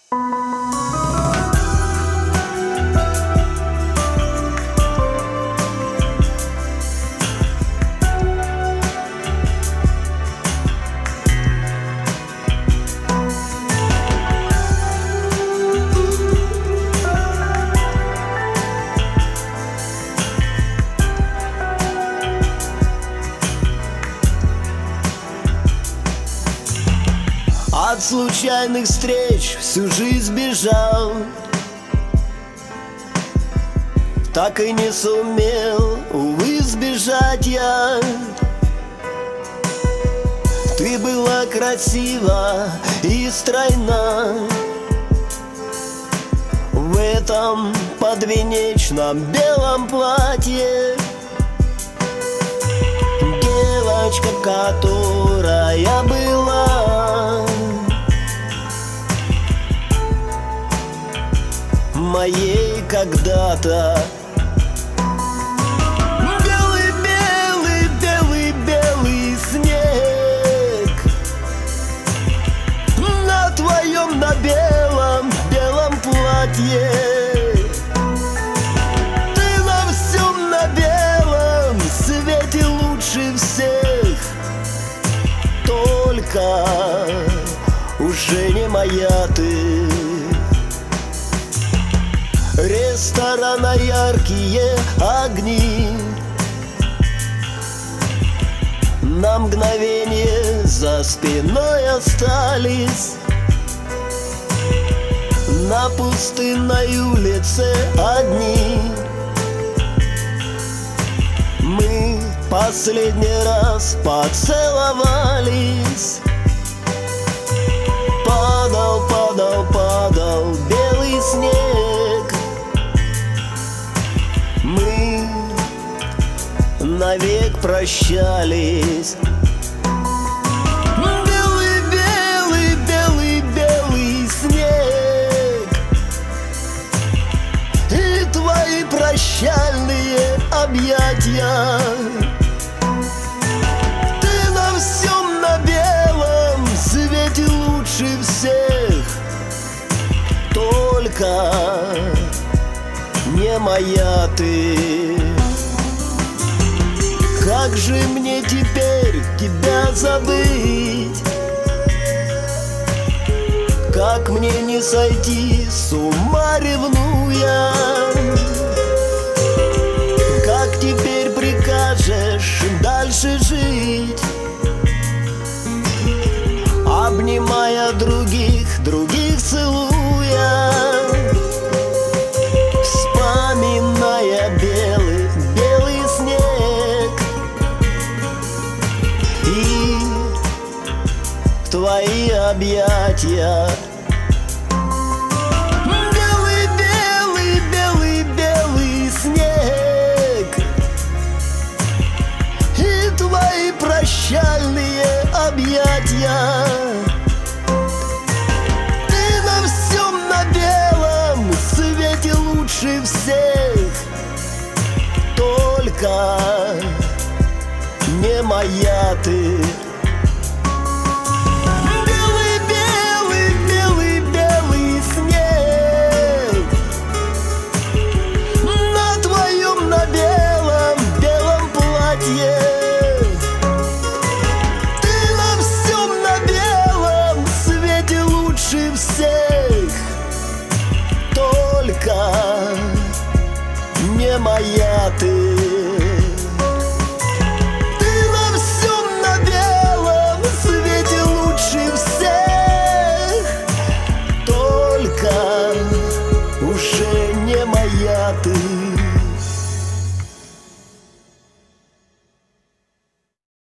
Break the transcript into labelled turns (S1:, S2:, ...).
S1: От случайных встреч всю жизнь бежал, так и не сумел, увы, сбежать я. Ты была красива и стройна в этом подвенечном белом платье. Девочка, которая была моей когда-то. Белый, белый, белый, белый снег на твоем, на белом, белом платье. Ты на всем, на белом свете лучше всех, только уже не моя ты. Ресторана яркие огни на мгновение за спиной остались. На пустынной улице одни мы последний раз поцеловались. Падал, падал, падал белый снег. Мы навек прощались. Белый, белый, белый, белый снег и твои прощальные объятия. Ты на всем, на белом свете лучше всех, только не моя ты. Как же мне теперь тебя забыть? Как мне не сойти с ума, ревнуя? Как теперь прикажешь дальше жить, обнимая других, других целуя, вспоминая белый, белый снег и твои объятия. Белый, белый, белый, белый снег и твои прощальные объятия. Ты на всем, на белом свете лучше всех, только не моя ты. Белый, белый, белый, белый снег на твоем, на белом, белом платье. Ты на всем, на белом свете лучше всех, только не моя ты. Ты на всем, на белом свете лучше всех, только уже не моя ты.